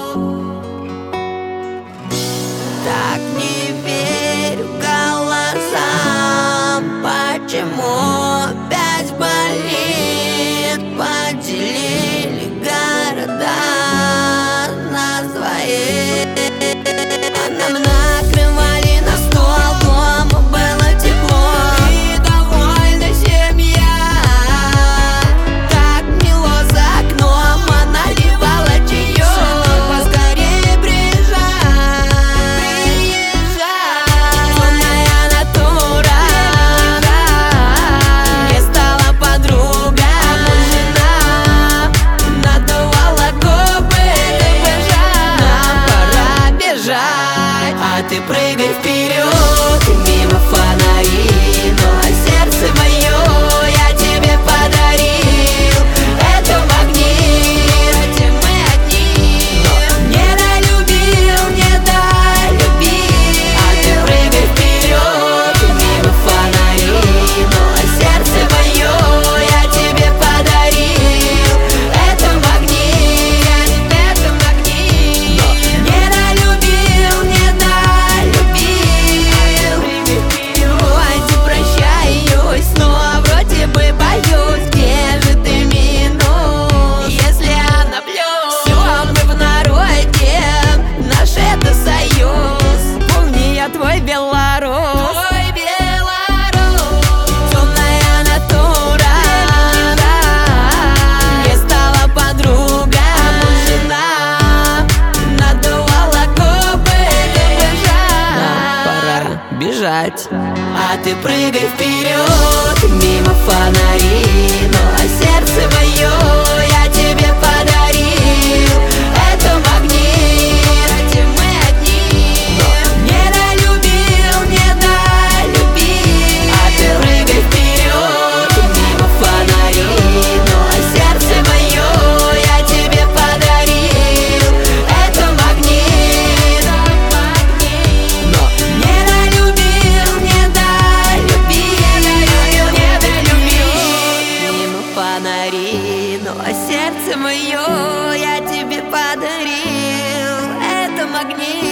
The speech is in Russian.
Так не верю голосам, почему опять болит? Поделили города на двоих, а нам накрывали на стол, дома было тепло и довольна семья. Так мило за окном, она наливала чаёк. Поскорее приезжай, темная натура. Не стала подруга, жена, надувала губы. Нам пора бежать, а ты прыгай вперед мимо фонарей. Ну а сердце мое я тебе подарил. Это магнит, где мы одни. Но не долюбил, не долюбил. А ты прыгай вперед мимо фонарей. Ну а сердце мое я тебе подарил. Это магнит, это магнит. Но не долюбил, не долюбил. Уйди, прощаюсь, но вроде бы боюсь. Где же ты минул, если она плюс? Все, мы в народе, наш это союз. Помни, я твой белорус. Темная натура. Не стала подруга, жена, надувала губы. Нам пора бежать, а ты прыгай вперед мимо фонарей. Ну а сердце мое я тебе подарил. Это магнит, где мы одни. Но не долюбил, не долюбил. А ты прыгай вперед мимо фонарей. Ну а сердце мое я тебе подарил. Это магнит, но не долюбил, не долюбил, не долюбил. Мимо фонарей, ну а сердце мое я тебе подарил. Это магнит.